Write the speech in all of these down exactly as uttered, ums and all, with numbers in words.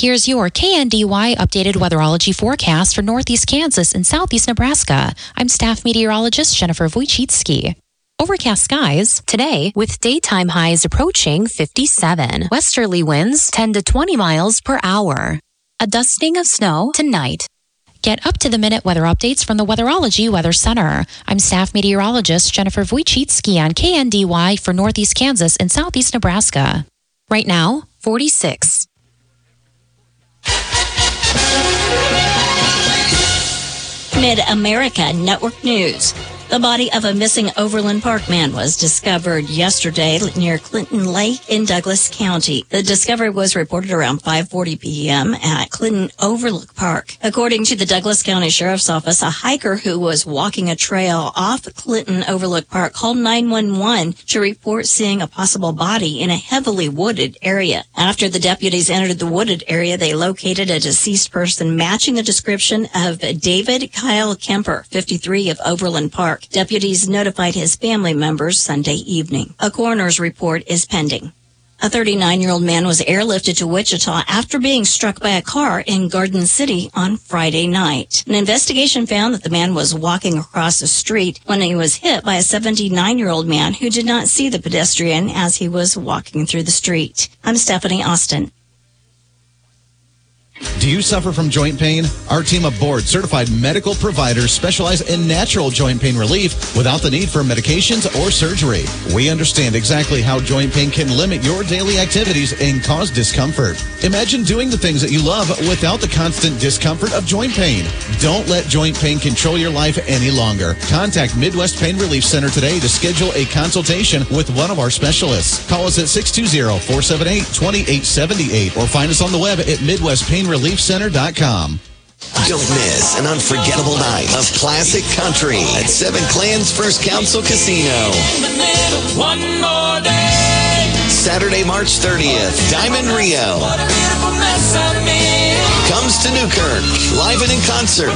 Here's your K N D Y updated weatherology forecast for northeast Kansas and southeast Nebraska. I'm staff meteorologist Jennifer Wojcicki. Overcast skies today with daytime highs approaching fifty-seven. Westerly winds ten to twenty miles per hour. A dusting of snow tonight. Get up-to-the-minute weather updates from the Weatherology Weather Center. I'm staff meteorologist Jennifer Wojcicki on K N D Y for northeast Kansas and southeast Nebraska. Right now, forty-six. Mid-America Network News. The body of a missing Overland Park man was discovered yesterday near Clinton Lake in Douglas County. The discovery was reported around five forty p.m. at Clinton Overlook Park. According to the Douglas County Sheriff's Office, a hiker who was walking a trail off Clinton Overlook Park called nine one one to report seeing a possible body in a heavily wooded area. After the deputies entered the wooded area, they located a deceased person matching the description of David Kyle Kemper, fifty-three, of Overland Park. Deputies notified his family members Sunday evening. A coroner's report is pending. A thirty-nine-year-old man was airlifted to Wichita after being struck by a car in Garden City on Friday night. An investigation found that the man was walking across the street when he was hit by a seventy-nine-year-old man who did not see the pedestrian as he was walking through the street. I'm Stephanie Austin. Do you suffer from joint pain? Our team of board-certified medical providers specialize in natural joint pain relief without the need for medications or surgery. We understand exactly how joint pain can limit your daily activities and cause discomfort. Imagine doing the things that you love without the constant discomfort of joint pain. Don't let joint pain control your life any longer. Contact Midwest Pain Relief Center today to schedule a consultation with one of our specialists. Call us at six two zero, four seven eight, two eight seven eight or find us on the web at midwest pain relief center dot com. Don't miss an unforgettable night of classic country at Seven Clans First Council Casino. One more day. Saturday, March thirtieth, Diamond Rio comes to Newkirk, live and in concert.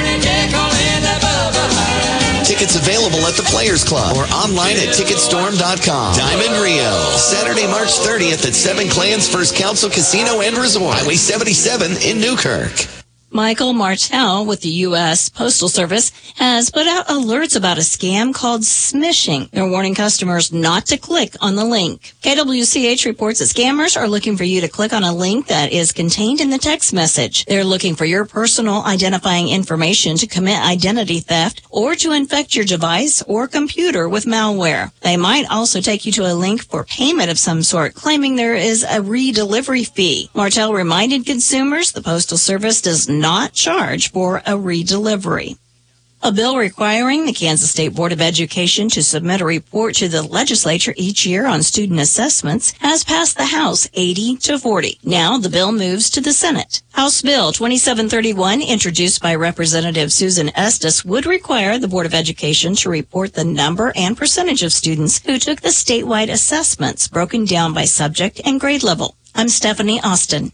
Tickets available at the Players Club or online at ticket storm dot com. Diamond Rio, Saturday, March thirtieth at Seven Clans First Council Casino and Resort, Highway seventy-seven in Newkirk. Michael Martel with the U S Postal Service has put out alerts about a scam called smishing. They're warning customers not to click on the link. K W C H reports that scammers are looking for you to click on a link that is contained in the text message. They're looking for your personal identifying information to commit identity theft or to infect your device or computer with malware. They might also take you to a link for payment of some sort, claiming there is a redelivery fee. Martel reminded consumers the Postal Service does not not charge for a redelivery. A bill requiring the Kansas State Board of Education to submit a report to the legislature each year on student assessments has passed the House eighty to forty. Now the bill moves to the Senate. House Bill twenty-seven thirty-one, introduced by Representative Susan Estes, would require the Board of Education to report the number and percentage of students who took the statewide assessments broken down by subject and grade level. I'm Stephanie Austin.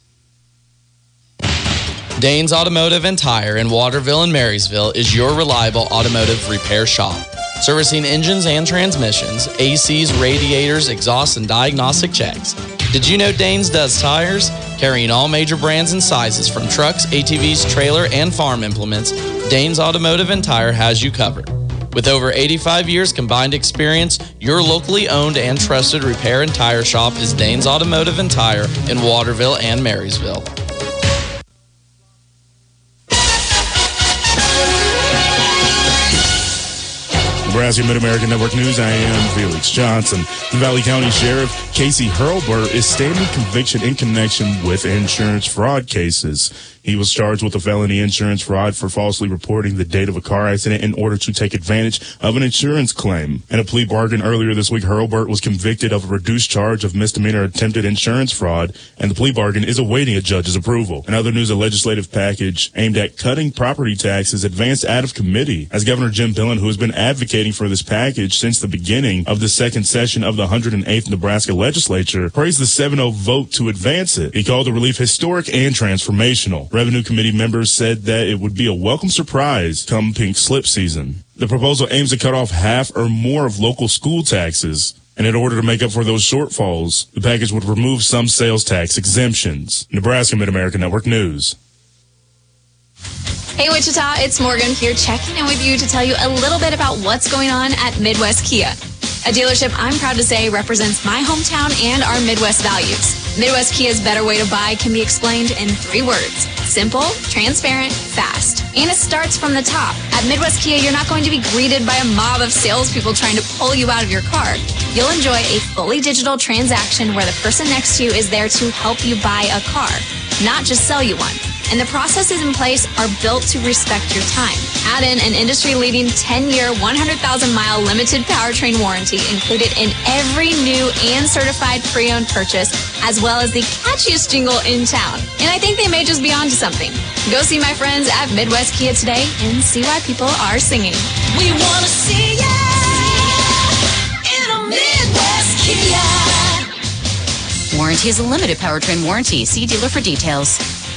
Danes Automotive and Tire in Waterville and Marysville is your reliable automotive repair shop. Servicing engines and transmissions, A Cs, radiators, exhaust, and diagnostic checks. Did you know Danes does tires? Carrying all major brands and sizes from trucks, A T Vs, trailer, and farm implements, Danes Automotive and Tire has you covered. With over eighty-five years combined experience, your locally owned and trusted repair and tire shop is Danes Automotive and Tire in Waterville and Marysville. Nebraska Mid-American Network News, I am Felix Johnson. The Valley County Sheriff Casey Hurlburt is standing conviction in connection with insurance fraud cases. He was charged with a felony insurance fraud for falsely reporting the date of a car accident in order to take advantage of an insurance claim. In a plea bargain earlier this week, Hurlburt was convicted of a reduced charge of misdemeanor attempted insurance fraud, and the plea bargain is awaiting a judge's approval. In other news, a legislative package aimed at cutting property taxes advanced out of committee, as Governor Jim Pillen, who has been advocating for this package since the beginning of the second session of the one hundred eighth Nebraska legislature, praised the seven oh vote to advance it. He called the relief historic and transformational. Revenue Committee members said that it would be a welcome surprise come pink slip season. The proposal aims to cut off half or more of local school taxes. And in order to make up for those shortfalls, the package would remove some sales tax exemptions. Nebraska Mid-America Network News. Hey Wichita, it's Morgan here checking in with you to tell you a little bit about what's going on at Midwest Kia. A dealership I'm proud to say represents my hometown and our Midwest values. Midwest Kia's better way to buy can be explained in three words. Simple, transparent, fast. And it starts from the top. At Midwest Kia, you're not going to be greeted by a mob of salespeople trying to pull you out of your car. You'll enjoy a fully digital transaction where the person next to you is there to help you buy a car, not just sell you one. And the processes in place are built to respect your time. Add in an industry-leading ten-year, one hundred thousand mile limited powertrain warranty included in every new and certified pre-owned purchase, as well as the catchiest jingle in town. And I think they may just be onto something. Go see my friends at Midwest Kia today and see why people are singing. We want to see ya in a Midwest Kia. Warranty is a limited powertrain warranty. See dealer for details.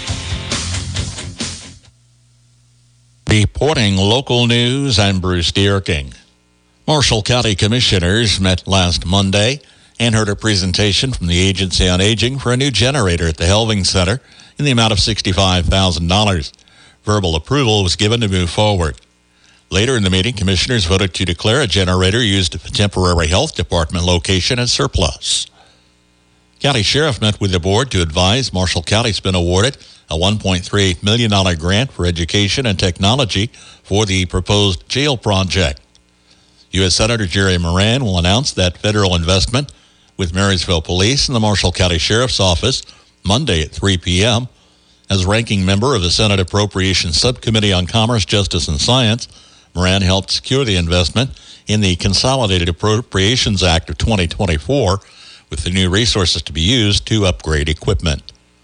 Reporting local news, I'm Bruce Dierking. Marshall County Commissioners met last Monday and heard a presentation from the Agency on Aging for a new generator at the Helving Center in the amount of sixty-five thousand dollars. Verbal approval was given to move forward. Later in the meeting, commissioners voted to declare a generator used at the temporary health department location as surplus. County Sheriff met with the board to advise Marshall County's been awarded a one point three million dollars grant for education and technology for the proposed jail project. U S Senator Jerry Moran will announce that federal investment with Marysville Police and the Marshall County Sheriff's Office Monday at three p.m. As ranking member of the Senate Appropriations Subcommittee on Commerce, Justice, and Science, Moran helped secure the investment in the Consolidated Appropriations Act of twenty twenty-four, with the new resources to be used to upgrade equipment.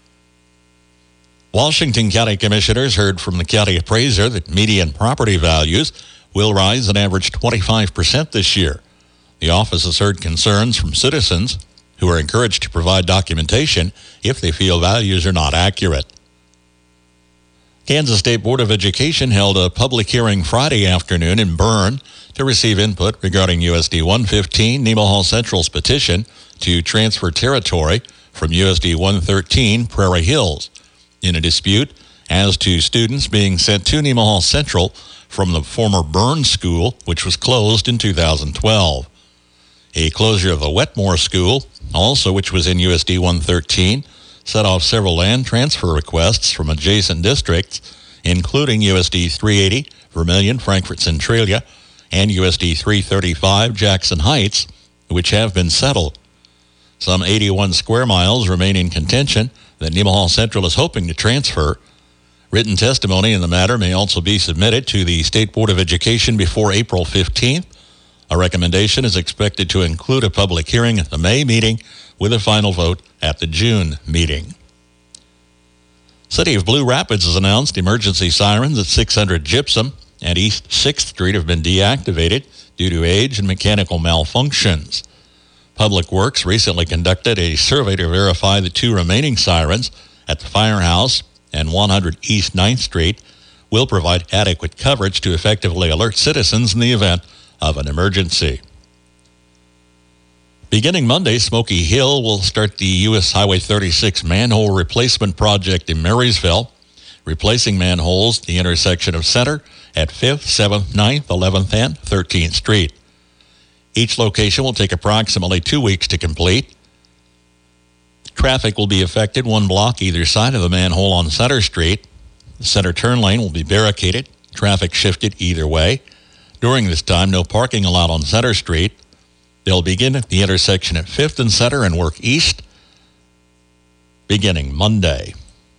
Washington County Commissioners heard from the county appraiser that median property values will rise an average twenty-five percent this year. The office has heard concerns from citizens who are encouraged to provide documentation if they feel values are not accurate. Kansas State Board of Education held a public hearing Friday afternoon in Berne to receive input regarding U S D one fifteen Nemaha Central's petition to transfer territory from U S D one thirteen Prairie Hills in a dispute as to students being sent to Nemaha Central from the former Berne School, which was closed in two thousand twelve. A closure of the Wetmore School, also which was in U S D one thirteen, set off several land transfer requests from adjacent districts, including U S D three eighty, Vermilion, Frankfort Centralia, and U S D three thirty-five, Jackson Heights, which have been settled. Some eighty-one square miles remain in contention that Nemaha Central is hoping to transfer. Written testimony in the matter may also be submitted to the State Board of Education before April fifteenth. A recommendation is expected to include a public hearing at the May meeting with a final vote at the June meeting. City of Blue Rapids has announced emergency sirens at six hundred Gypsum and East sixth Street have been deactivated due to age and mechanical malfunctions. Public Works recently conducted a survey to verify the two remaining sirens at the Firehouse and one hundred East ninth Street will provide adequate coverage to effectively alert citizens in the event of an emergency. Beginning Monday, Smoky Hill will start the U S Highway thirty-six manhole replacement project in Marysville, replacing manholes at the intersection of Center at fifth, seventh, ninth, eleventh, and thirteenth Street. Each location will take approximately two weeks to complete. Traffic will be affected one block either side of the manhole on Center Street. The center turn lane will be barricaded, traffic shifted either way. During this time, no parking allowed on Center Street. They'll begin at the intersection at fifth and Center and work east beginning Monday.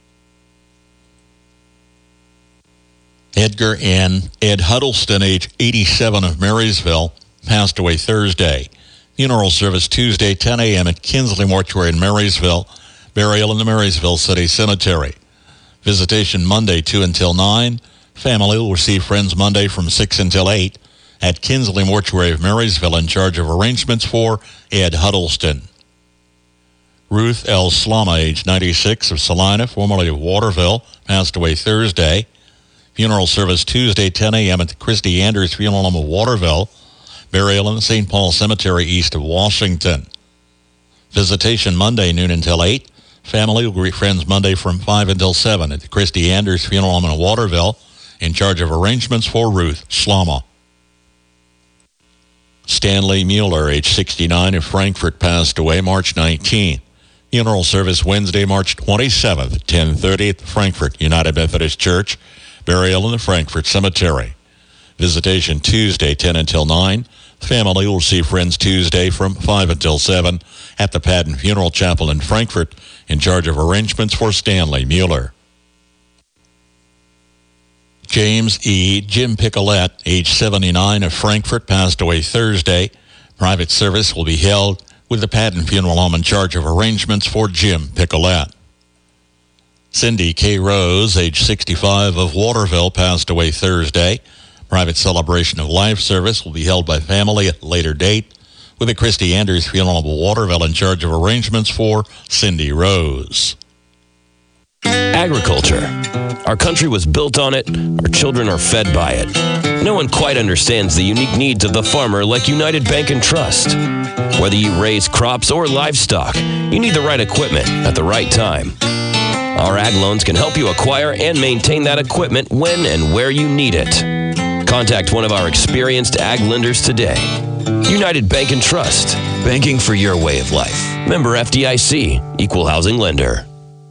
Edgar and Ed Huddleston, age eighty-seven, of Marysville, passed away Thursday. Funeral service Tuesday, ten a.m. at Kinsley Mortuary in Marysville. Burial in the Marysville City Cemetery. Visitation Monday, two until nine. Family will receive friends Monday from six until eight at Kinsley Mortuary of Marysville, in charge of arrangements for Ed Huddleston. Ruth L. Slama, age ninety-six, of Salina, formerly of Waterville, passed away Thursday. Funeral service Tuesday, ten a.m. at the Christy Anders Funeral Home of Waterville. Burial in the Saint Paul Cemetery east of Washington. Visitation Monday, noon until eight. Family will greet friends Monday from five until seven at the Christy Anders Funeral Home in Waterville, in charge of arrangements for Ruth Schlama. Stanley Mueller, age sixty-nine, of Frankfort, passed away March nineteenth. Funeral service Wednesday, March twenty-seventh at ten thirty at the Frankfort United Methodist Church. Burial in the Frankfort Cemetery. Visitation Tuesday, ten until nine. Family will see friends Tuesday from five until seven at the Padden Funeral Chapel in Frankfort, in charge of arrangements for Stanley Mueller. James E. Jim Picolette, age seventy-nine, of Frankfort, passed away Thursday. Private service will be held with the Padden Funeral Home in charge of arrangements for Jim Picolette. Cindy K. Rose, age sixty-five, of Waterville, passed away Thursday. Private celebration of life service will be held by family at a later date, with the Christy Anders Funeral Home of Waterville in charge of arrangements for Cindy Rose. Agriculture. Our country was built on it. Our children are fed by it. No one quite understands the unique needs of the farmer like United Bank and Trust. Whether you raise crops or livestock, you need the right equipment at the right time. Our ag loans can help you acquire and maintain that equipment when and where you need it. Contact one of our experienced ag lenders today. United Bank and Trust. Banking for your way of life. Member F D I C. Equal housing lender.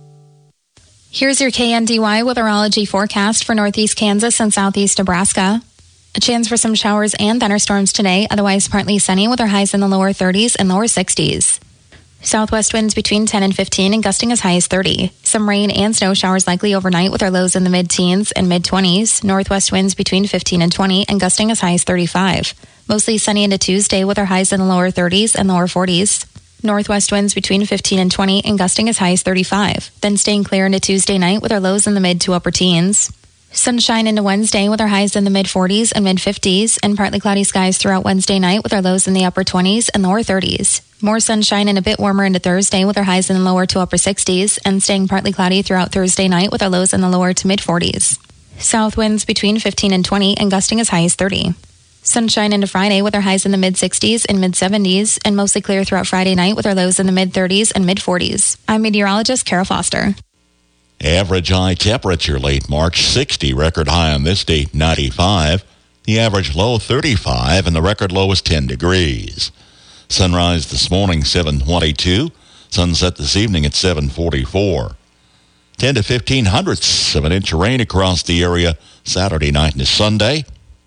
Here's your K N D Y weatherology forecast for northeast Kansas and southeast Nebraska. A chance for some showers and thunderstorms today, otherwise partly sunny with our highs in the lower thirties and lower sixties. Southwest winds between ten and fifteen and gusting as high as thirty. Some rain and snow showers likely overnight with our lows in the mid-teens and mid-twenties. Northwest winds between fifteen and twenty and gusting as high as thirty-five. Mostly sunny into Tuesday with our highs in the lower thirties and lower forties. Northwest winds between fifteen and twenty and gusting as high as thirty-five. Then staying clear into Tuesday night with our lows in the mid to upper teens. Sunshine into Wednesday with our highs in the mid-forties and mid-fifties, and partly cloudy skies throughout Wednesday night with our lows in the upper twenties and lower thirties. More sunshine and a bit warmer into Thursday with our highs in the lower to upper sixties, and staying partly cloudy throughout Thursday night with our lows in the lower to mid-forties. South winds between fifteen and twenty and gusting as high as thirty. Sunshine into Friday with our highs in the mid-sixties and mid-seventies, and mostly clear throughout Friday night with our lows in the mid-thirties and mid-forties. I'm meteorologist Kara Foster. Average high temperature late March, sixty. Record high on this date, ninety-five. The average low, thirty-five, and the record low is ten degrees. Sunrise this morning, seven twenty-two. Sunset this evening at seven forty-four. ten to fifteen hundredths of an inch of rain across the area Saturday night into Sunday.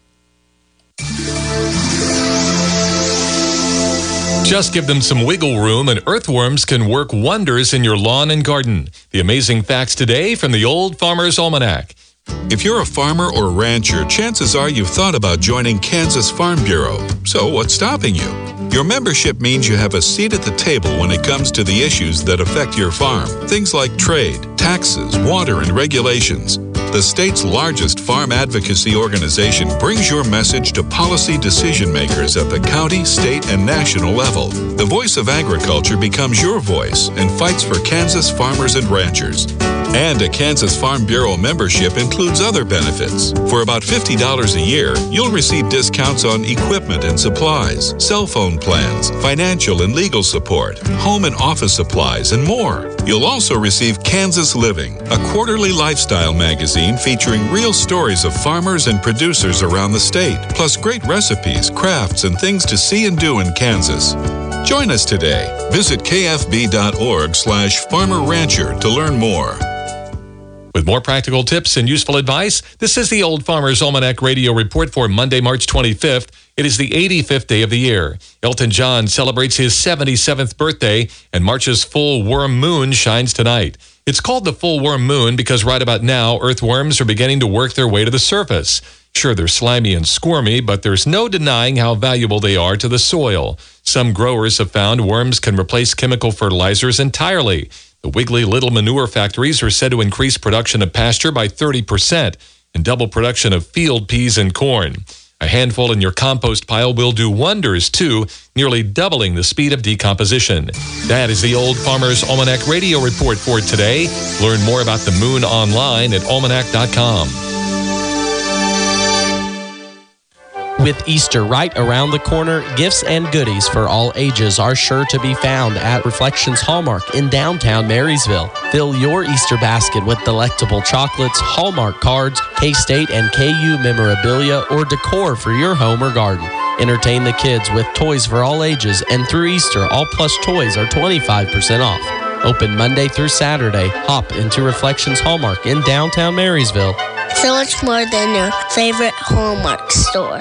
Just give them some wiggle room and earthworms can work wonders in your lawn and garden. The amazing facts today from the Old Farmer's Almanac. If you're a farmer or rancher, chances are you've thought about joining Kansas Farm Bureau. So what's stopping you? Your membership means you have a seat at the table when it comes to the issues that affect your farm. Things like trade, taxes, water, and regulations. The state's largest farm advocacy organization brings your message to policy decision makers at the county, state, and national level. The voice of agriculture becomes your voice and fights for Kansas farmers and ranchers. And a Kansas Farm Bureau membership includes other benefits. For about fifty dollars a year, you'll receive discounts on equipment and supplies, cell phone plans, financial and legal support, home and office supplies, and more. You'll also receive Kansas Living, a quarterly lifestyle magazine featuring real stories of farmers and producers around the state, plus great recipes, crafts, and things to see and do in Kansas. Join us today. Visit kfb.org slash farmer rancher to learn more. With more practical tips and useful advice, this is the Old Farmer's Almanac Radio Report for Monday, March twenty-fifth. It is the eighty-fifth day of the year. Elton John celebrates his seventy-seventh birthday, and March's full worm moon shines tonight. It's called the full worm moon because right about now, earthworms are beginning to work their way to the surface. Sure, they're slimy and squirmy, but there's no denying how valuable they are to the soil. Some growers have found worms can replace chemical fertilizers entirely. The wiggly little manure factories are said to increase production of pasture by thirty percent and double production of field peas and corn. A handful in your compost pile will do wonders, too, nearly doubling the speed of decomposition. That is the Old Farmer's Almanac Radio Report for today. Learn more about the moon online at almanac dot com. With Easter right around the corner, gifts and goodies for all ages are sure to be found at Reflections Hallmark in downtown Marysville. Fill your Easter basket with delectable chocolates, Hallmark cards, K-State and K U memorabilia, or decor for your home or garden. Entertain the kids with toys for all ages, and through Easter, all plush toys are twenty-five percent off. Open Monday through Saturday. Hop into Reflections Hallmark in downtown Marysville. So much more than your favorite Hallmark store.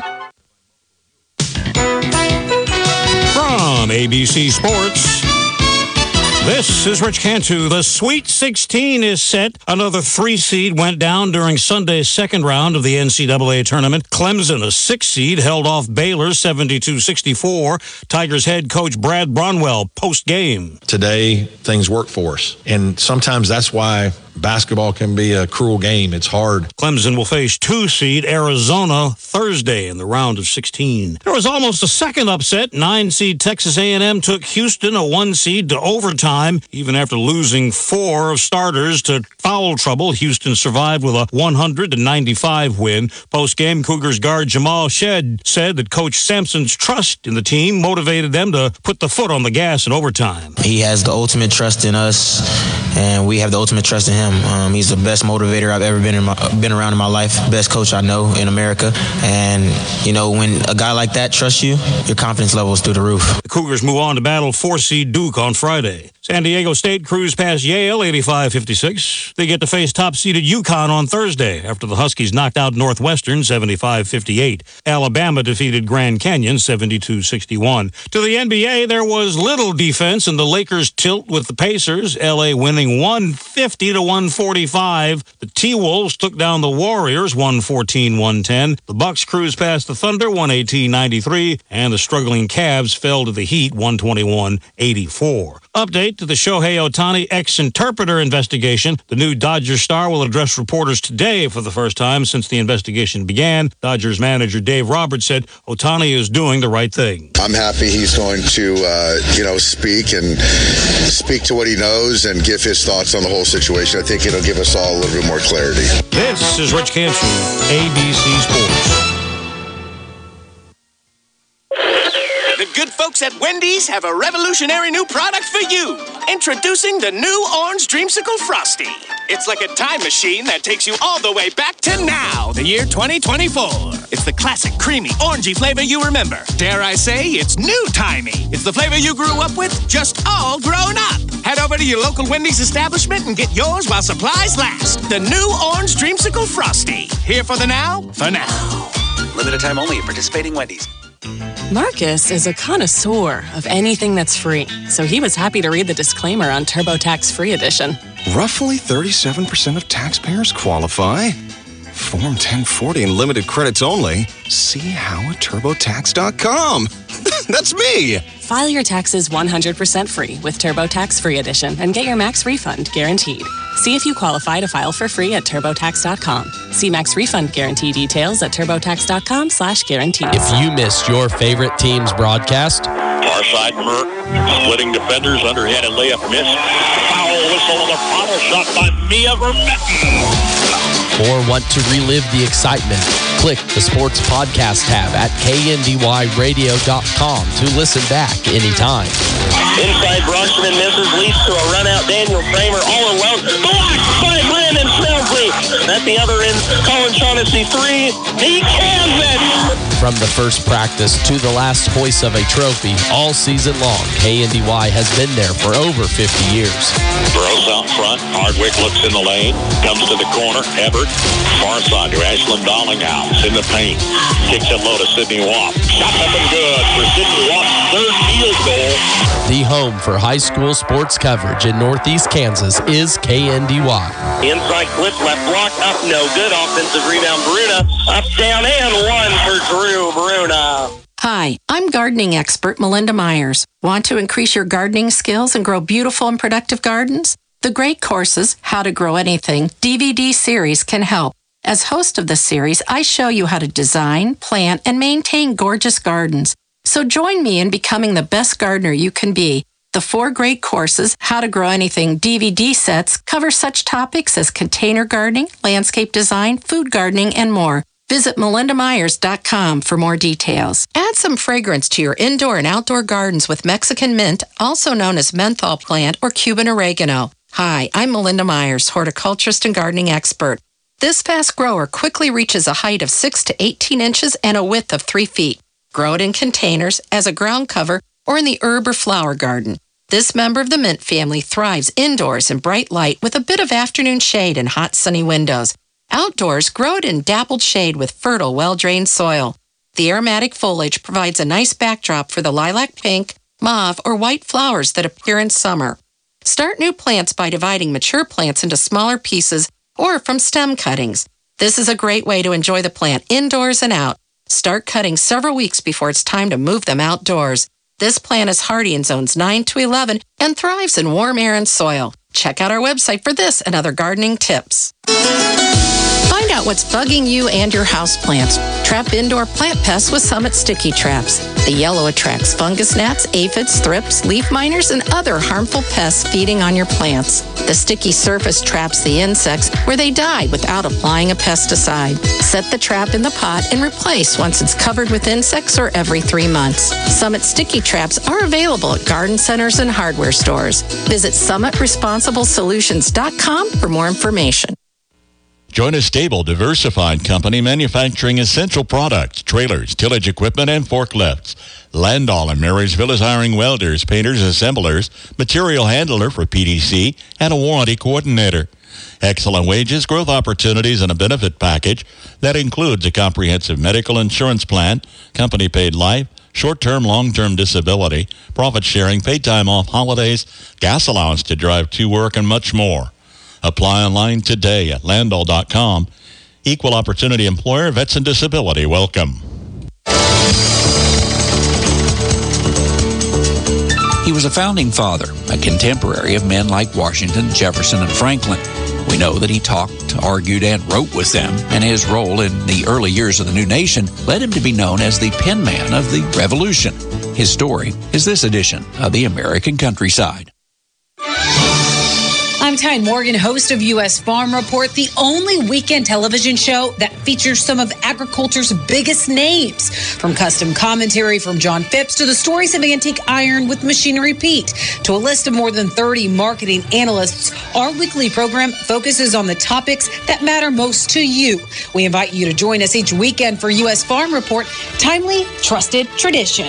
From A B C Sports, this is Rich Cantu. The Sweet sixteen is set. Another three seed went down during Sunday's second round of the N C double A tournament. Clemson, a six seed, held off Baylor seventy-two sixty-four. Tigers head coach Brad Bronwell post-game. Today, things work for us. And sometimes that's why basketball can be a cruel game. It's hard. Clemson will face two seed Arizona Thursday in the round of sixteen. There was almost a second upset. nine seed Texas A and M took Houston, a one seed, to overtime. Even after losing four starters to foul trouble, Houston survived with a one hundred to ninety-five win. Post-game, Cougars guard Jamal Shed said that Coach Sampson's trust in the team motivated them to put the foot on the gas in overtime. He has the ultimate trust in us, and we have the ultimate trust in him. Um, he's the best motivator I've ever been in my, been around in my life, best coach I know in America. And, you know, when a guy like that trusts you, your confidence level is through the roof. The Cougars move on to battle four seed Duke on Friday. San Diego State cruised past Yale eighty-five fifty-six. They get to face top-seeded UConn on Thursday after the Huskies knocked out Northwestern seventy-five fifty-eight. Alabama defeated Grand Canyon seventy-two sixty-one. To the N B A, there was little defense in the Lakers' tilt with the Pacers, L A winning one fifty to one forty-five. The T-Wolves took down the Warriors one fourteen one ten. The Bucks cruised past the Thunder one eighteen ninety-three, and the struggling Cavs fell to the Heat one twenty-one eighty-four. Update to the Shohei Ohtani ex-interpreter investigation. The new Dodgers star will address reporters today for the first time since the investigation began. Dodgers manager Dave Roberts said Ohtani is doing the right thing. I'm happy he's going to, uh, you know, speak and speak to what he knows and give his thoughts on the whole situation. I think it'll give us all a little bit more clarity. This is Rich Cantu, A B C Sports. The good folks at Wendy's have a revolutionary new product for you. Introducing the new Orange Dreamsicle Frosty. It's like a time machine that takes you all the way back to now, the year twenty twenty-four. It's the classic, creamy, orangey flavor you remember. Dare I say, it's new-timey. It's the flavor you grew up with, just all grown up. Head over to your local Wendy's establishment and get yours while supplies last. The new Orange Dreamsicle Frosty. Here for the now, for now. Limited time only at participating Wendy's. Marcus is a connoisseur of anything that's free, so he was happy to read the disclaimer on TurboTax Free Edition. Roughly thirty-seven percent of taxpayers qualify. Form ten forty and limited credits only. See how at TurboTax dot com. That's me. File your taxes one hundred percent free with TurboTax Free Edition and get your max refund guaranteed. See if you qualify to file for free at TurboTax dot com. See max refund guarantee details at TurboTax dot com slash guarantees. If you missed your favorite team's broadcast, far side Merck, splitting defenders, underhanded layup miss, foul whistle on the final shot by Mia Vermette. or want to relive the excitement, click the Sports Podcast tab at K N D Y radio dot com to listen back anytime. Inside Broxton misses, leads to a run out. Daniel Kramer all alone. Blocked by Brandon Snellsy. At the other end, Colin Shaughnessy three. He cans it. From the first practice to the last hoist of a trophy, all season long, K N D Y has been there for over fifty years. Throws out front. Hardwick looks in the lane. Comes to the corner. Ebert. Far side to Ashlyn Dollinghouse. In the paint. Kicks it low to Sidney Watt. Shot up and good for Sidney Watt's third field goal. The home for high school sports coverage in Northeast Kansas is K N D Y. Inside Cliff, left block, up, no good. Offensive rebound, Bruna. Up, down, and one for Drew Bruna. Hi, I'm gardening expert Melinda Myers. Want to increase your gardening skills and grow beautiful and productive gardens? The Great Courses, How to Grow Anything D V D series can help. As host of the series, I show you how to design, plant, and maintain gorgeous gardens. So join me in becoming the best gardener you can be. The four Great Courses, How to Grow Anything D V D sets cover such topics as container gardening, landscape design, food gardening, and more. Visit melinda myers dot com for more details. Add some fragrance to your indoor and outdoor gardens with Mexican mint, also known as menthol plant or Cuban oregano. Hi, I'm Melinda Myers, horticulturist and gardening expert. This fast grower quickly reaches a height of six to eighteen inches and a width of three feet. Grow it in containers, as a ground cover, or in the herb or flower garden. This member of the mint family thrives indoors in bright light with a bit of afternoon shade and hot sunny windows. Outdoors, grow it in dappled shade with fertile, well-drained soil. The aromatic foliage provides a nice backdrop for the lilac pink, mauve, or white flowers that appear in summer. Start new plants by dividing mature plants into smaller pieces or from stem cuttings. This is a great way to enjoy the plant indoors and out. Start cutting several weeks before it's time to move them outdoors. This plant is hardy in zones nine to eleven and thrives in warm air and soil. Check out our website for this and other gardening tips. Find out what's bugging you and your houseplants. Trap indoor plant pests with Summit Sticky Traps. The yellow attracts fungus gnats, aphids, thrips, leaf miners, and other harmful pests feeding on your plants. The sticky surface traps the insects where they die without applying a pesticide. Set the trap in the pot and replace once it's covered with insects or every three months. Summit Sticky Traps are available at garden centers and hardware stores. Visit summit responsible solutions dot com for more information. Join a stable, diversified company manufacturing essential products, trailers, tillage equipment, and forklifts. Landall in Marysville is hiring welders, painters, assemblers, material handler for P D C, and a warranty coordinator. Excellent wages, growth opportunities, and a benefit package that includes a comprehensive medical insurance plan, company-paid life, short-term, long-term disability, profit sharing, paid time off, holidays, gas allowance to drive to work, and much more. Apply online today at landall dot com. Equal opportunity employer, vets and disability. Welcome. He was a founding father, a contemporary of men like Washington, Jefferson, and Franklin. We know that he talked, argued, and wrote with them, and his role in the early years of the new nation led him to be known as the pen man of the Revolution. His story is this edition of the American Countryside. I'm Tyne Morgan, host of U S Farm Report, the only weekend television show that features some of agriculture's biggest names. From custom commentary from John Phipps to the stories of Antique Iron with Machinery Pete to a list of more than thirty marketing analysts, our weekly program focuses on the topics that matter most to you. We invite you to join us each weekend for U S Farm Report, timely, trusted tradition.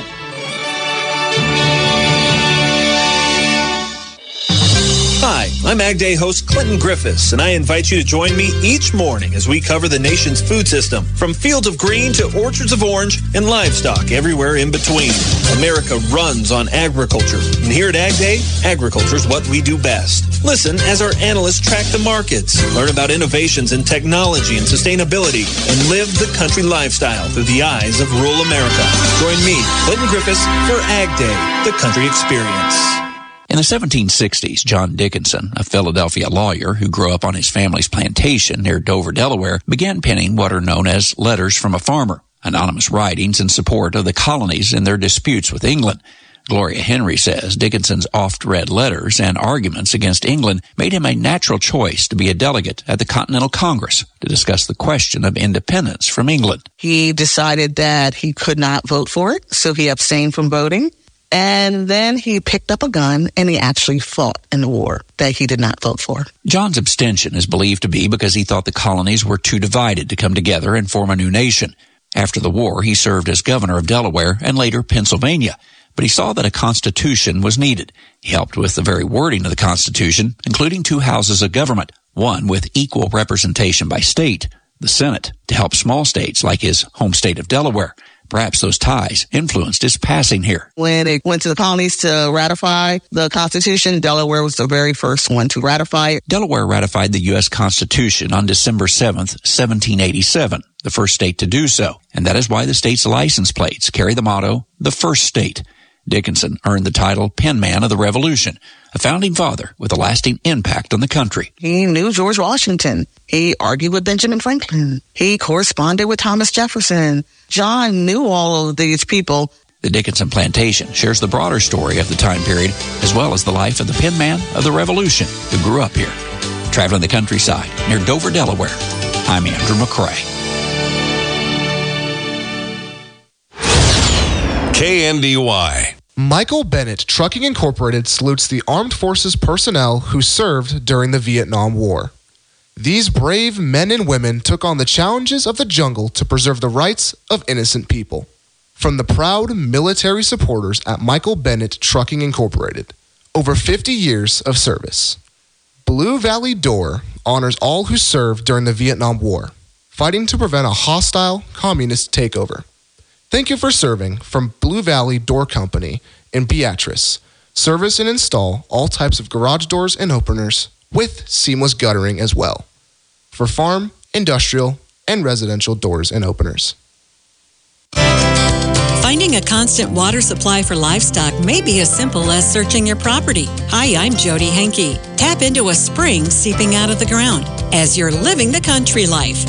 Hi, I'm Ag Day host Clinton Griffiths, and I invite you to join me each morning as we cover the nation's food system, from fields of green to orchards of orange and livestock everywhere in between. America runs on agriculture, and here at Ag Day, agriculture is what we do best. Listen as our analysts track the markets, learn about innovations in technology and sustainability, and live the country lifestyle through the eyes of rural America. Join me, Clinton Griffiths, for Ag Day, the country experience. In the seventeen sixties, John Dickinson, a Philadelphia lawyer who grew up on his family's plantation near Dover, Delaware, began penning what are known as letters from a farmer, anonymous writings in support of the colonies in their disputes with England. Gloria Henry says Dickinson's oft-read letters and arguments against England made him a natural choice to be a delegate at the Continental Congress to discuss the question of independence from England. He decided that he could not vote for it, so he abstained from voting. And then he picked up a gun and he actually fought in the war that he did not vote for. John's abstention is believed to be because he thought the colonies were too divided to come together and form a new nation. After the war, he served as governor of Delaware and later Pennsylvania. But he saw that a constitution was needed. He helped with the very wording of the Constitution, including two houses of government, one with equal representation by state, the Senate, to help small states like his home state of Delaware. Perhaps those ties influenced his passing here. When it went to the colonies to ratify the Constitution, Delaware was the very first one to ratify it. Delaware ratified the U S Constitution on December seventh, seventeen eighty-seven, the first state to do so. And that is why the state's license plates carry the motto, the first state. Dickinson earned the title Penman of the Revolution, a founding father with a lasting impact on the country. He knew George Washington. He argued with Benjamin Franklin. He corresponded with Thomas Jefferson. John knew all of these people. The Dickinson plantation shares the broader story of the time period, as well as the life of the penman of the Revolution who grew up here. Traveling the countryside near Dover, Delaware, I'm Andrew McCrae. K N D Y. Michael Bennett Trucking Incorporated salutes the armed forces personnel who served during the Vietnam War. These brave men and women took on the challenges of the jungle to preserve the rights of innocent people. From the proud military supporters at Michael Bennett Trucking Incorporated, over fifty years of service. Blue Valley Door honors all who served during the Vietnam War, fighting to prevent a hostile communist takeover. Thank you for serving from Blue Valley Door Company in Beatrice. Service and install all types of garage doors and openers with seamless guttering as well for farm, industrial, and residential doors and openers. Finding a constant water supply for livestock may be as simple as searching your property. Hi, I'm Jody Henke. Tap into a spring seeping out of the ground as you're living the country life.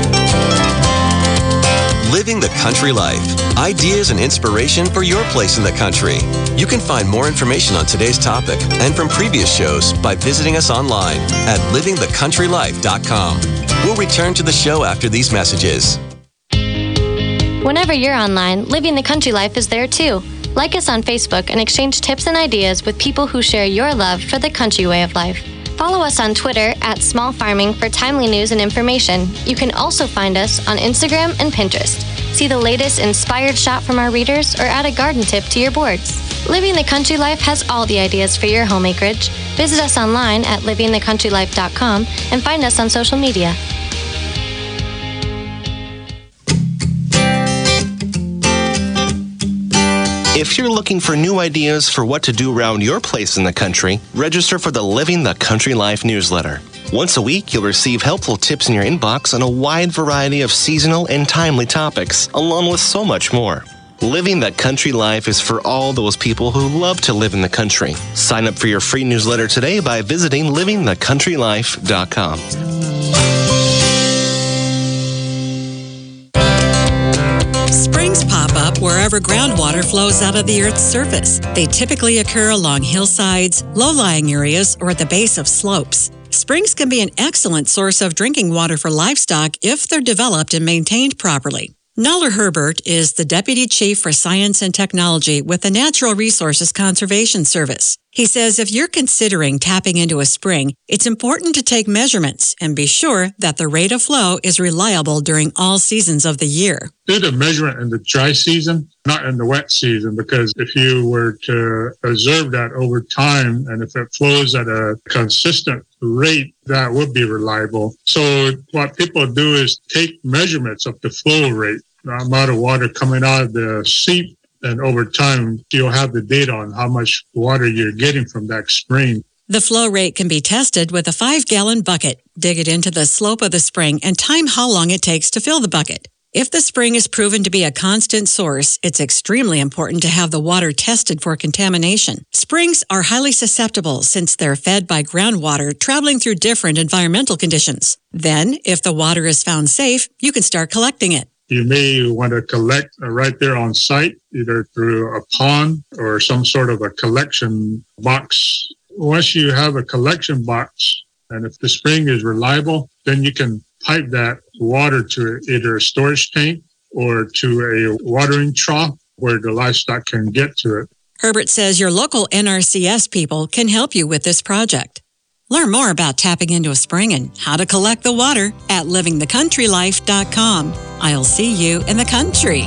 Living the Country Life. Ideas and inspiration for your place in the country. You can find more information on today's topic and from previous shows by visiting us online at living the country life dot com. We'll return to the show after these messages. Whenever you're online, Living the Country Life is there too. Like us on Facebook and exchange tips and ideas with people who share your love for the country way of life. Follow us on Twitter at Small Farming for timely news and information. You can also find us on Instagram and Pinterest. See the latest inspired shot from our readers or add a garden tip to your boards. Living the Country Life has all the ideas for your home acreage. Visit us online at living the country life dot com and find us on social media. If you're looking for new ideas for what to do around your place in the country, register for the Living the Country Life newsletter. Once a week, you'll receive helpful tips in your inbox on a wide variety of seasonal and timely topics, along with so much more. Living the Country Life is for all those people who love to live in the country. Sign up for your free newsletter today by visiting living the country life dot com. Springs pop up wherever groundwater flows out of the Earth's surface. They typically occur along hillsides, low-lying areas, or at the base of slopes. Springs can be an excellent source of drinking water for livestock if they're developed and maintained properly. Noller Herbert is the Deputy Chief for Science and Technology with the Natural Resources Conservation Service. He says if you're considering tapping into a spring, it's important to take measurements and be sure that the rate of flow is reliable during all seasons of the year. Do the measurement in the dry season, not in the wet season, because if you were to observe that over time and if it flows at a consistent rate, that would be reliable. So what people do is take measurements of the flow rate, the amount of water coming out of the seep, and over time, you'll have the data on how much water you're getting from that spring. The flow rate can be tested with a five-gallon bucket. Dig it into the slope of the spring and time how long it takes to fill the bucket. If the spring is proven to be a constant source, it's extremely important to have the water tested for contamination. Springs are highly susceptible since they're fed by groundwater traveling through different environmental conditions. Then, if the water is found safe, you can start collecting it. You may want to collect right there on site, either through a pond or some sort of a collection box. Once you have a collection box, and if the spring is reliable, then you can pipe that water to either a storage tank or to a watering trough where the livestock can get to it. Herbert says your local N R C S people can help you with this project. Learn more about tapping into a spring and how to collect the water at living the country life dot com. I'll see you in the country.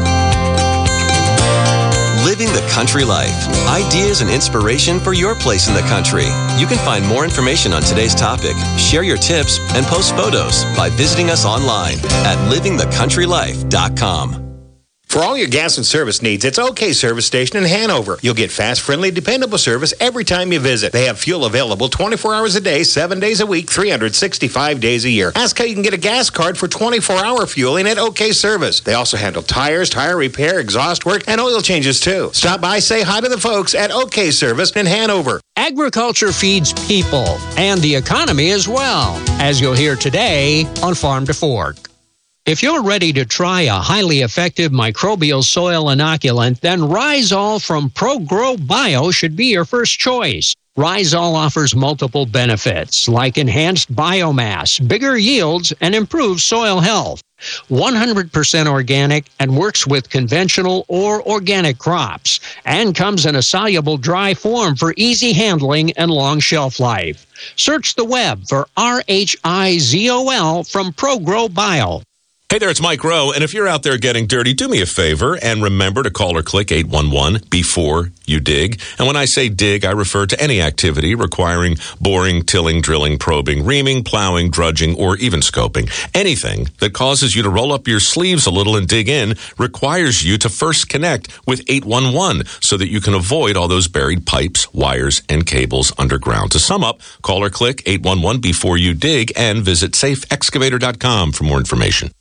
Living the Country Life. Ideas and inspiration for your place in the country. You can find more information on today's topic, share your tips, and post photos by visiting us online at living the country life dot com. For all your gas and service needs, it's OK Service Station in Hanover. You'll get fast, friendly, dependable service every time you visit. They have fuel available twenty-four hours a day, seven days a week, three hundred sixty-five days a year. Ask how you can get a gas card for twenty-four hour fueling at OK Service. They also handle tires, tire repair, exhaust work, and oil changes too. Stop by, say hi to the folks at OK Service in Hanover. Agriculture feeds people and the economy as well, as you'll hear today on Farm to Fork. If you're ready to try a highly effective microbial soil inoculant, then Rhizol from ProGrow Bio should be your first choice. Rhizol offers multiple benefits like enhanced biomass, bigger yields, and improved soil health. one hundred percent organic and works with conventional or organic crops, and comes in a soluble dry form for easy handling and long shelf life. Search the web for R H I Z O L from ProGrow Bio. Hey there, it's Mike Rowe, and if you're out there getting dirty, do me a favor and remember to call or click eight one one before you dig. And when I say dig, I refer to any activity requiring boring, tilling, drilling, probing, reaming, plowing, drudging, or even scoping. Anything that causes you to roll up your sleeves a little and dig in requires you to first connect with eight one one so that you can avoid all those buried pipes, wires, and cables underground. To sum up, call or click eight one one before you dig and visit safe excavator dot com for more information.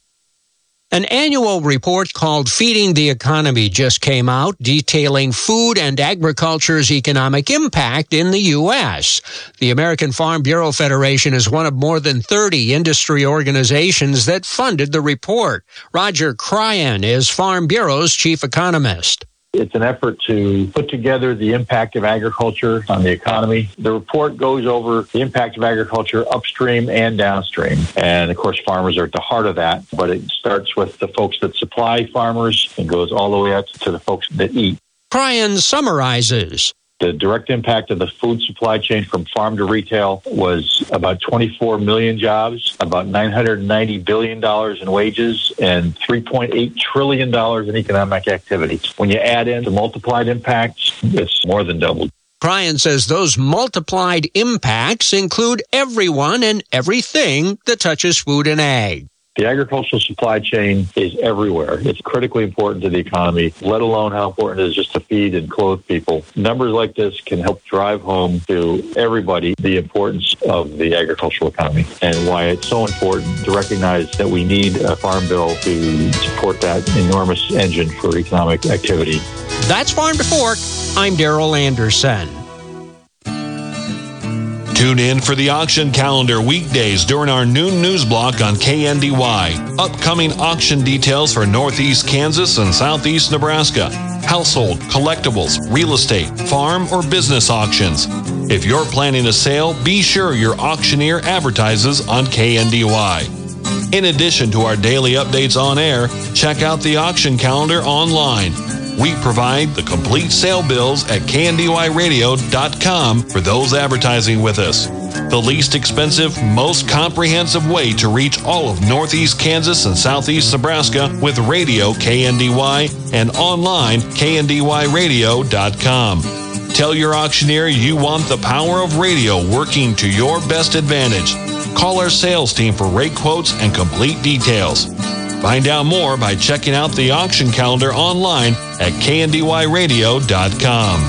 An annual report called Feeding the Economy just came out, detailing food and agriculture's economic impact in the U S. The American Farm Bureau Federation is one of more than thirty industry organizations that funded the report. Roger Cryan is Farm Bureau's chief economist. It's an effort to put together the impact of agriculture on the economy. The report goes over the impact of agriculture upstream and downstream. And of course, farmers are at the heart of that. But it starts with the folks that supply farmers and goes all the way up to the folks that eat. Cryan summarizes. The direct impact of the food supply chain from farm to retail was about twenty-four million jobs, about nine hundred ninety billion dollars in wages, and three point eight trillion dollars in economic activity. When you add in the multiplied impacts, it's more than doubled. Cryan says those multiplied impacts include everyone and everything that touches food and ag. The agricultural supply chain is everywhere. It's critically important to the economy, let alone how important it is just to feed and clothe people. Numbers like this can help drive home to everybody the importance of the agricultural economy and why it's so important to recognize that we need a farm bill to support that enormous engine for economic activity. That's Farm to Fork. I'm Daryl Anderson. Tune in for the auction calendar weekdays during our noon news block on K N D Y. Upcoming auction details for Northeast Kansas and Southeast Nebraska. Household, collectibles, real estate, farm, or business auctions. If you're planning a sale, be sure your auctioneer advertises on K N D Y. In addition to our daily updates on air, check out the auction calendar online. We provide the complete sale bills at K N D Y radio dot com for those advertising with us. The least expensive, most comprehensive way to reach all of Northeast Kansas and Southeast Nebraska with radio K N D Y and online K N D Y radio dot com. Tell your auctioneer you want the power of radio working to your best advantage. Call our sales team for rate quotes and complete details. Find out more by checking out the auction calendar online at K N D Y radio dot com.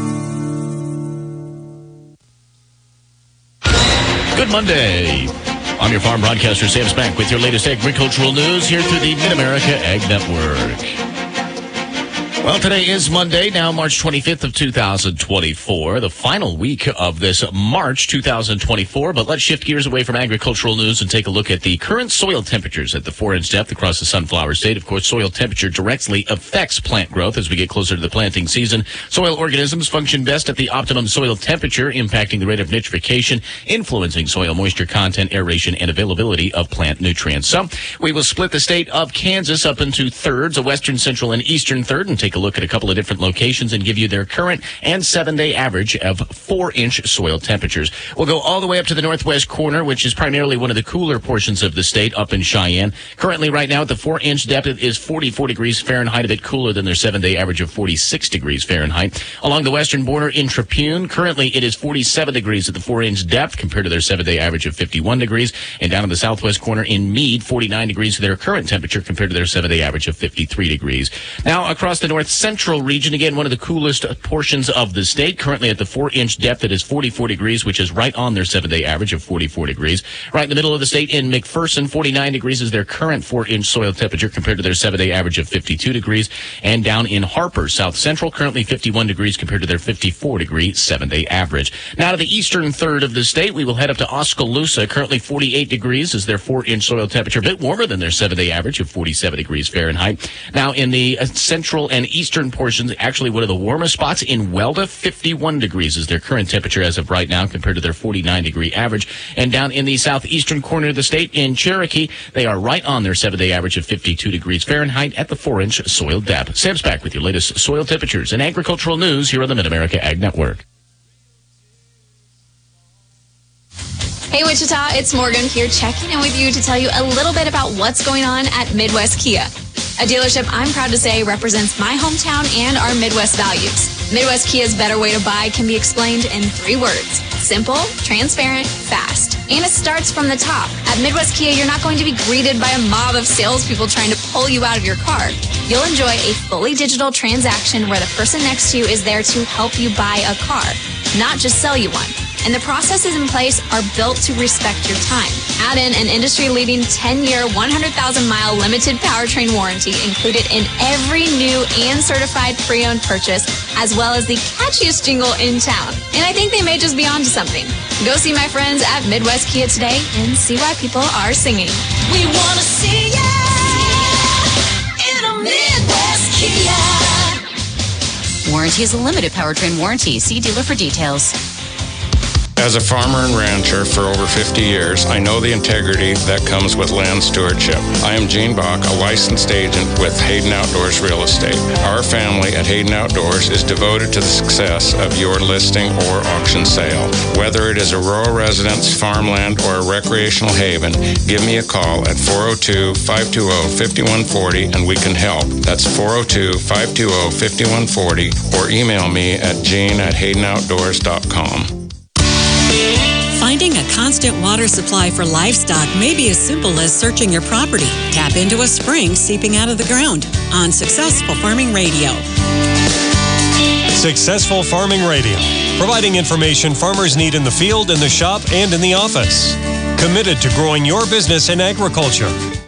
Good Monday. I'm your farm broadcaster, Sam Spank, with your latest agricultural news here through the Mid-America Ag Network. Well, today is Monday, now March twenty-fifth of two thousand twenty-four, the final week of this March two thousand twenty-four. But let's shift gears away from agricultural news and take a look at the current soil temperatures at the four-inch depth across the Sunflower State. Of course, soil temperature directly affects plant growth as we get closer to the planting season. Soil organisms function best at the optimum soil temperature, impacting the rate of nitrification, influencing soil moisture content, aeration, and availability of plant nutrients. So we will split the state of Kansas up into thirds, a western, central, and eastern third, and take a look at a couple of different locations and give you their current and seven-day average of four-inch soil temperatures. We'll go all the way up to the northwest corner, which is primarily one of the cooler portions of the state up in Cheyenne. Currently, right now, at the four-inch depth, it is forty-four degrees Fahrenheit, a bit cooler than their seven-day average of forty-six degrees Fahrenheit. Along the western border in Trapune, currently it is forty-seven degrees at the four-inch depth compared to their seven-day average of fifty-one degrees. And down in the southwest corner in Meade, forty-nine degrees to their current temperature compared to their seven-day average of fifty-three degrees. Now, across the north central region, again, one of the coolest portions of the state, currently at the four-inch depth, it is forty-four degrees, which is right on their seven-day average of forty-four degrees. Right in the middle of the state in McPherson, forty-nine degrees is their current four-inch soil temperature compared to their seven-day average of fifty-two degrees. And down in Harper, south central, currently fifty-one degrees compared to their fifty-four degree seven-day average. Now to the eastern third of the state, we will head up to Oskaloosa, currently forty-eight degrees is their four-inch soil temperature, a bit warmer than their seven-day average of forty-seven degrees Fahrenheit. Now in the central and southeastern portions, actually one of the warmest spots in Welda. fifty-one degrees is their current temperature as of right now compared to their forty-nine degree average. And down in the southeastern corner of the state in Cherokee, they are right on their seven-day average of fifty-two degrees Fahrenheit at the four-inch soil depth. Sam's back with your latest soil temperatures and agricultural news here on the Mid-America Ag Network. Hey Wichita, it's Morgan here checking in with you to tell you a little bit about what's going on at Midwest Kia, a dealership I'm proud to say represents my hometown and our Midwest values. Midwest Kia's better way to buy can be explained in three words: simple, transparent, fast. And it starts from the top. At Midwest Kia, you're not going to be greeted by a mob of salespeople trying to pull you out of your car. You'll enjoy a fully digital transaction where the person next to you is there to help you buy a car, not just sell you one. And the processes in place are built to respect your time. Add in an industry-leading ten-year, one hundred thousand mile limited powertrain warranty included in every new and certified pre-owned purchase, as well as the catchiest jingle in town. And I think they may just be onto something. Go see my friends at Midwest Kia today and see why people are singing. We want to see ya in a Midwest Kia. Warranty is a limited powertrain warranty. See dealer for details. As a farmer and rancher for over fifty years, I know the integrity that comes with land stewardship. I am Gene Bach, a licensed agent with Hayden Outdoors Real Estate. Our family at Hayden Outdoors is devoted to the success of your listing or auction sale. Whether it is a rural residence, farmland, or a recreational haven, give me a call at four oh two, five two oh, five one four oh and we can help. That's four oh two, five two oh, five one four oh or email me at gene at hayden outdoors dot com. Finding a constant water supply for livestock may be as simple as searching your property. Tap into a spring seeping out of the ground on Successful Farming Radio. Successful Farming Radio, providing information farmers need in the field, in the shop, and in the office. Committed to growing your business in agriculture.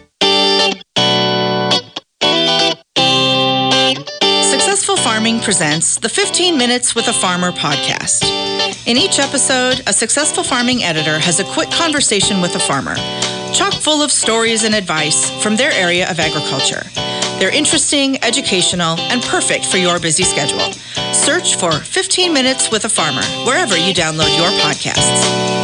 Successful Farming presents the fifteen minutes with a Farmer podcast. In each episode, a Successful Farming editor has a quick conversation with a farmer, chock full of stories and advice from their area of agriculture. They're interesting, educational, and perfect for your busy schedule. Search for fifteen minutes with a Farmer wherever you download your podcasts.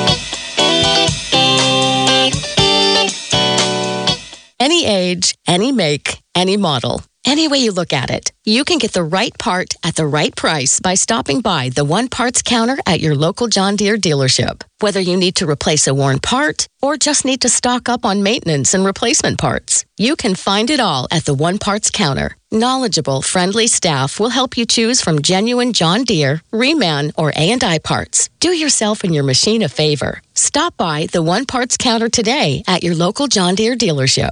Any age, any make, any model. Any way you look at it, you can get the right part at the right price by stopping by the One Parts counter at your local John Deere dealership. Whether you need to replace a worn part or just need to stock up on maintenance and replacement parts, you can find it all at the One Parts counter. Knowledgeable, friendly staff will help you choose from genuine John Deere, Reman, or A and I parts. Do yourself and your machine a favor. Stop by the One Parts counter today at your local John Deere dealership.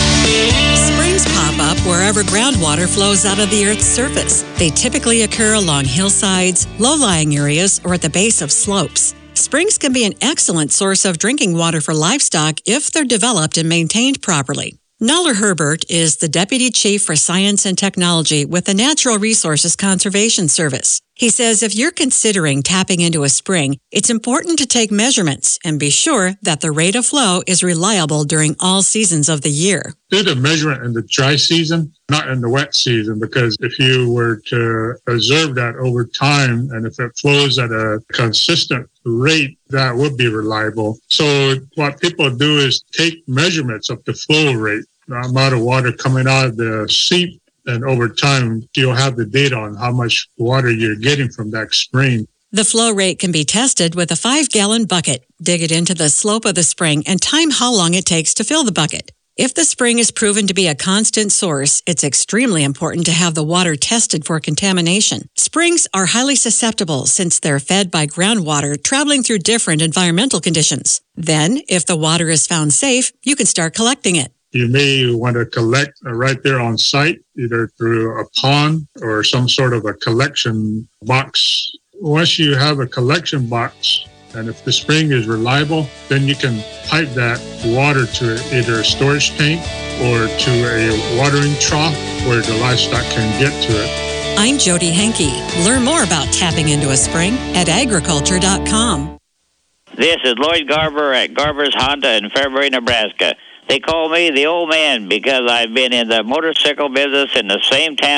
Springs pop up wherever groundwater flows out of the Earth's surface. They typically occur along hillsides, low-lying areas, or at the base of slopes. Springs can be an excellent source of drinking water for livestock if they're developed and maintained properly. Noller Herbert is the Deputy Chief for Science and Technology with the Natural Resources Conservation Service. He says if you're considering tapping into a spring, it's important to take measurements and be sure that the rate of flow is reliable during all seasons of the year. Do the measurement in the dry season, not in the wet season, because if you were to observe that over time and if it flows at a consistent rate, that would be reliable. So what people do is take measurements of the flow rate, the amount of water coming out of the seep, and over time, you'll have the data on how much water you're getting from that spring. The flow rate can be tested with a five-gallon bucket. Dig it into the slope of the spring and time how long it takes to fill the bucket. If the spring is proven to be a constant source, it's extremely important to have the water tested for contamination. Springs are highly susceptible since they're fed by groundwater traveling through different environmental conditions. Then, if the water is found safe, you can start collecting it. You may want to collect right there on site, either through a pond or some sort of a collection box. Once you have a collection box, and if the spring is reliable, then you can pipe that water to either a storage tank or to a watering trough where the livestock can get to it. I'm Jody Henke. Learn more about tapping into a spring at agriculture dot com. This is Lloyd Garber at Garber's Honda in Fairbury, Nebraska. They call me the old man because I've been in the motorcycle business in the same town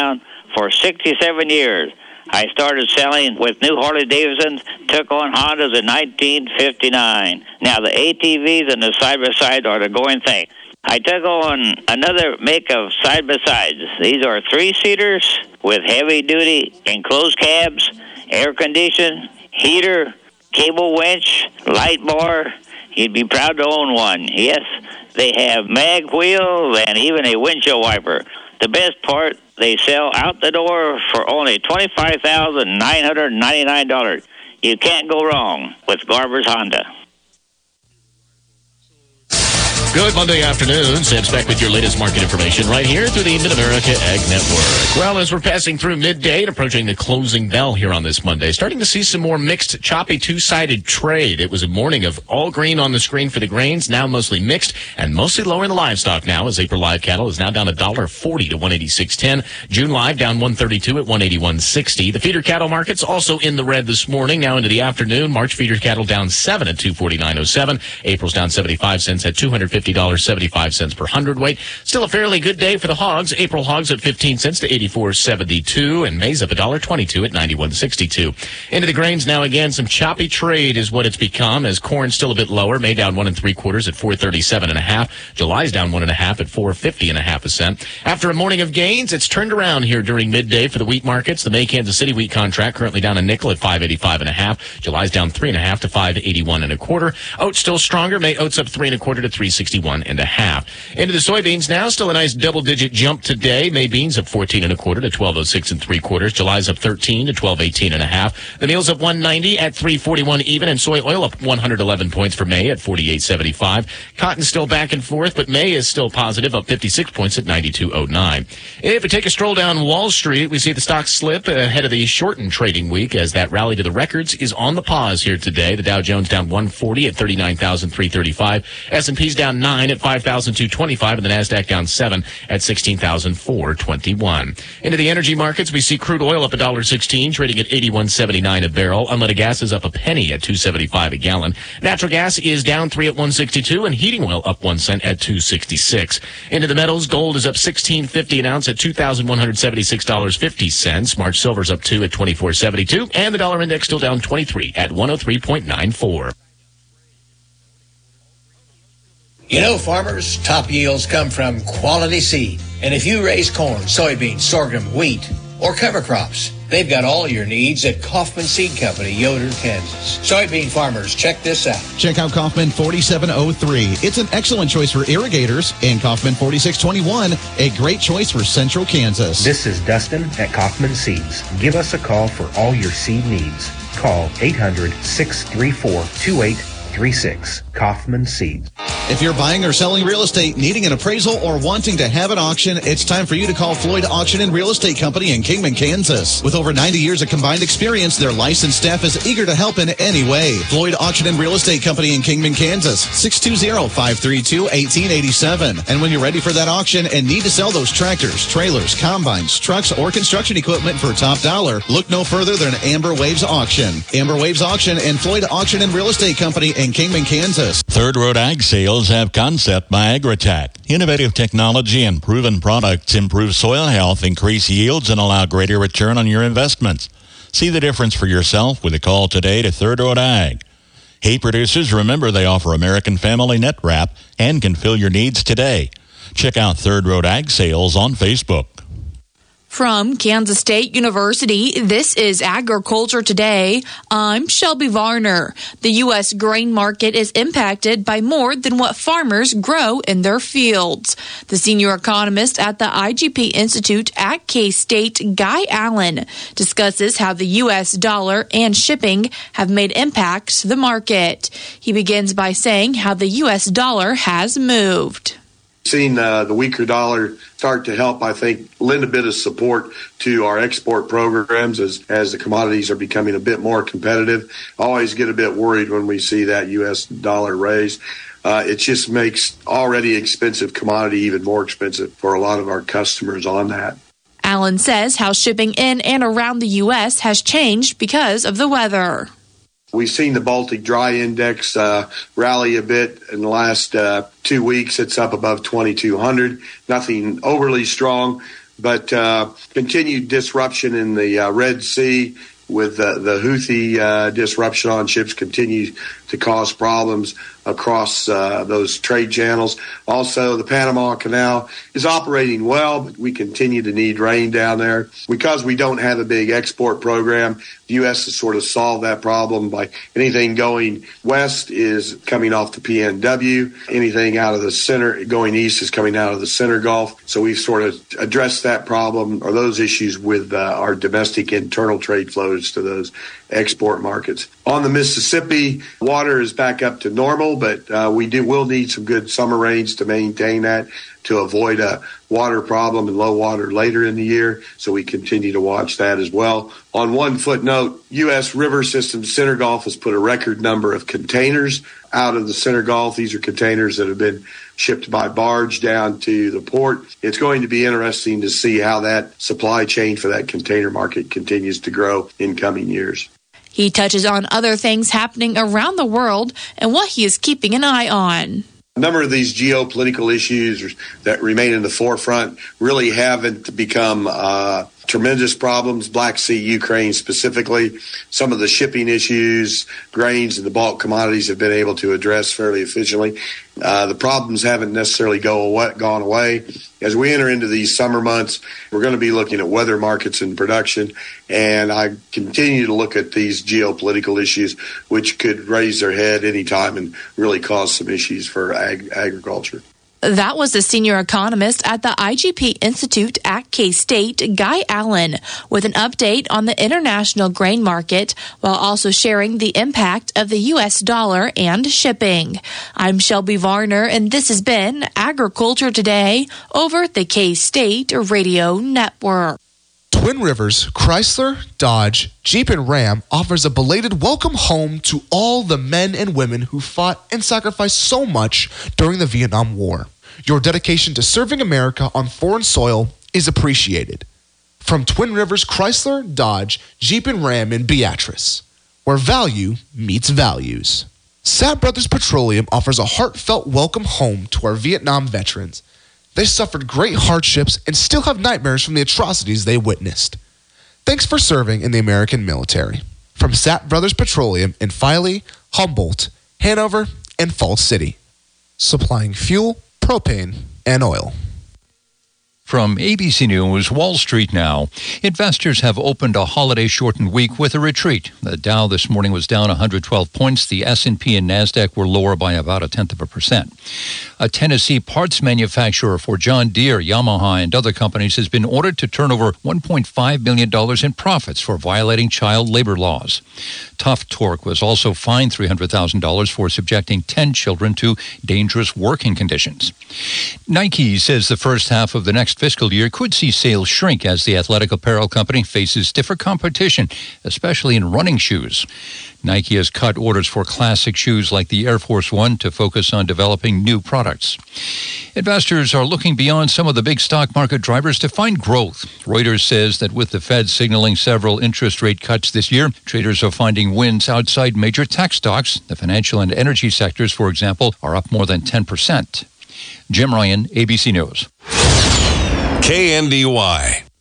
for sixty-seven years. I started selling with new Harley-Davidsons, took on Hondas in nineteen fifty-nine. Now, the A T Vs and the side-by-side are the going thing. I took on another make of side-by-sides. These are three-seaters with heavy-duty enclosed cabs, air-conditioned, heater, cable winch, light bar. You'd be proud to own one. Yes, they have mag wheels and even a windshield wiper. The best part, they sell out the door for only twenty-five thousand nine hundred ninety-nine dollars. You can't go wrong with Garber's Honda. Good Monday afternoon. Sam's back with your latest market information right here through the Mid-America Ag Network. Well, as we're passing through midday and approaching the closing bell here on this Monday, starting to see some more mixed, choppy, two-sided trade. It was a morning of all green on the screen for the grains, now mostly mixed and mostly lower in the livestock now, as April live cattle is now down one dollar forty to one eighty-six ten. June live down one thirty-two at one eighty-one sixty. The feeder cattle markets also in the red this morning. Now into the afternoon, March feeder cattle down seven at two forty-nine oh seven. April's down seventy-five cents at two hundred fifty dollars and seventy-five cents per hundredweight. Still a fairly good day for the hogs. April hogs at fifteen cents to eighty-four seventy-two, and maize up one dollar twenty-two at ninety-one sixty-two. Into the grains now again. Some choppy trade is what it's become, as corn still a bit lower. May down one and three quarters at four thirty-seven and a half. July's down one and a half at four fifty and a half a cent. After a morning of gains, it's turned around here during midday for the wheat markets. The May Kansas City wheat contract currently down a nickel at five eighty-five and a half. July's down three and a half to five eighty-one and a quarter. Oats still stronger. May oats up three and a quarter to three sixty-one and a half. Into the soybeans now, still a nice double-digit jump today. May beans up fourteen and a quarter to twelve oh six and three quarters. July's up thirteen to twelve eighteen and a half. The meal's up one ninety at three forty-one even, and soy oil up one hundred eleven points for May at forty-eight seventy-five. Cotton's still back and forth, but May is still positive, up fifty-six points at ninety-two oh nine. If we take a stroll down Wall Street, we see the stock slip ahead of the shortened trading week, as that rally to the records is on the pause here today. The Dow Jones down one forty at thirty-nine thousand three hundred thirty-five. S and P's down nine at five thousand two hundred twenty-five, and the NASDAQ down seven at sixteen thousand four hundred twenty-one. Into the energy markets, we see crude oil up one dollar sixteen, trading at eighty-one seventy-nine a barrel. Unleaded gas is up a penny at two seventy-five a gallon. Natural gas is down three at one sixty-two, and heating oil up one cent at two sixty-six. Into the metals, gold is up sixteen fifty an ounce at two thousand one hundred seventy-six dollars and fifty cents. March silver's up two at twenty-four seventy-two, and the dollar index still down twenty-three at one oh three point nine four. You know, farmers, top yields come from quality seed. And if you raise corn, soybeans, sorghum, wheat, or cover crops, they've got all your needs at Kaufman Seed Company, Yoder, Kansas. Soybean farmers, check this out. Check out Kaufman forty-seven oh three. It's an excellent choice for irrigators. And Kaufman forty-six twenty-one, a great choice for central Kansas. This is Dustin at Kaufman Seeds. Give us a call for all your seed needs. Call eight hundred, six three four, two eight three six. Kaufman Seeds. If you're buying or selling real estate, needing an appraisal, or wanting to have an auction, it's time for you to call Floyd Auction and Real Estate Company in Kingman, Kansas. With over ninety years of combined experience, their licensed staff is eager to help in any way. Floyd Auction and Real Estate Company in Kingman, Kansas, six two zero, five three two, one eight eight seven. And when you're ready for that auction and need to sell those tractors, trailers, combines, trucks, or construction equipment for top dollar, look no further than Amber Waves Auction. Amber Waves Auction and Floyd Auction and Real Estate Company in Kingman, Kansas. Third Road Ag Sales have Concept by Agritech. Innovative technology and proven products improve soil health, increase yields, and allow greater return on your investments. See the difference for yourself with a call today to Third Road Ag. Hay producers, remember they offer American Family Net Wrap and can fill your needs today. Check out Third Road Ag Sales on Facebook. From Kansas State University, this is Agriculture Today. I'm Shelby Varner. The U S grain market is impacted by more than what farmers grow in their fields. The senior economist at the I G P Institute at K-State, Guy Allen, discusses how the U S dollar and shipping have made impacts to the market. He begins by saying how the U S dollar has moved. Seen uh, the weaker dollar start to help, I think, lend a bit of support to our export programs as, as the commodities are becoming a bit more competitive. I always get a bit worried when we see that U S dollar raise. Uh, it just makes already expensive commodity even more expensive for a lot of our customers on that. Allen says how shipping in and around the U S has changed because of the weather. We've seen the Baltic Dry Index uh, rally a bit in the last uh, two weeks. It's up above twenty-two hundred. Nothing overly strong, but uh, continued disruption in the uh, Red Sea with uh, the Houthi uh, disruption on ships continues to cause problems across uh, those trade channels. Also, the Panama Canal is operating well, but we continue to need rain down there. Because we don't have a big export program, the U S has sort of solved that problem by anything going west is coming off the P N W. Anything out of the center, going east is coming out of the center Gulf. So we've sort of addressed that problem or those issues with uh, our domestic internal trade flows to those export markets. On the Mississippi, water is back up to normal, but uh, we do will need some good summer rains to maintain that, to avoid a water problem and low water later in the year. So we continue to watch that as well. On one footnote, U S River Systems Center Gulf has put a record number of containers out of the Center Gulf. These are containers that have been shipped by barge down to the port. It's going to be interesting to see how that supply chain for that container market continues to grow in coming years. He touches on other things happening around the world and what he is keeping an eye on. A number of these geopolitical issues that remain in the forefront really haven't become uh, tremendous problems. Black Sea, Ukraine specifically. Some of the shipping issues, grains and the bulk commodities have been able to address fairly efficiently. Uh, the problems haven't necessarily go away, gone away. As we enter into these summer months, we're going to be looking at weather markets and production, and I continue to look at these geopolitical issues, which could raise their head anytime and really cause some issues for ag- agriculture. That was the senior economist at the I G P Institute at K-State, Guy Allen, with an update on the international grain market, while also sharing the impact of the U S dollar and shipping. I'm Shelby Varner, and this has been Agriculture Today over the K-State Radio Network. Twin Rivers, Chrysler, Dodge, Jeep, and Ram offers a belated welcome home to all the men and women who fought and sacrificed so much during the Vietnam War. Your dedication to serving America on foreign soil is appreciated. From Twin Rivers, Chrysler, Dodge, Jeep, and Ram in Beatrice, where value meets values. Sapp Brothers Petroleum offers a heartfelt welcome home to our Vietnam veterans. They suffered great hardships and still have nightmares from the atrocities they witnessed. Thanks for serving in the American military. From Sapp Brothers Petroleum in Filey, Humboldt, Hanover, and Falls City. Supplying fuel, propane, and oil. From A B C News, Wall Street now. Investors have opened a holiday-shortened week with a retreat. The Dow this morning was down one hundred twelve points. The S and P and NASDAQ were lower by about a tenth of a percent. A Tennessee parts manufacturer for John Deere, Yamaha, and other companies has been ordered to turn over one point five million dollars in profits for violating child labor laws. Tough Torque was also fined three hundred thousand dollars for subjecting ten children to dangerous working conditions. Nike says the first half of the next fiscal year could see sales shrink as the athletic apparel company faces stiffer competition, especially in running shoes. Nike has cut orders for classic shoes like the Air Force One to focus on developing new products. Investors are looking beyond some of the big stock market drivers to find growth. Reuters says that with the Fed signaling several interest rate cuts this year, traders are finding wins outside major tech stocks. The financial and energy sectors, for example, are up more than ten percent. Jim Ryan, A B C News. K N D Y.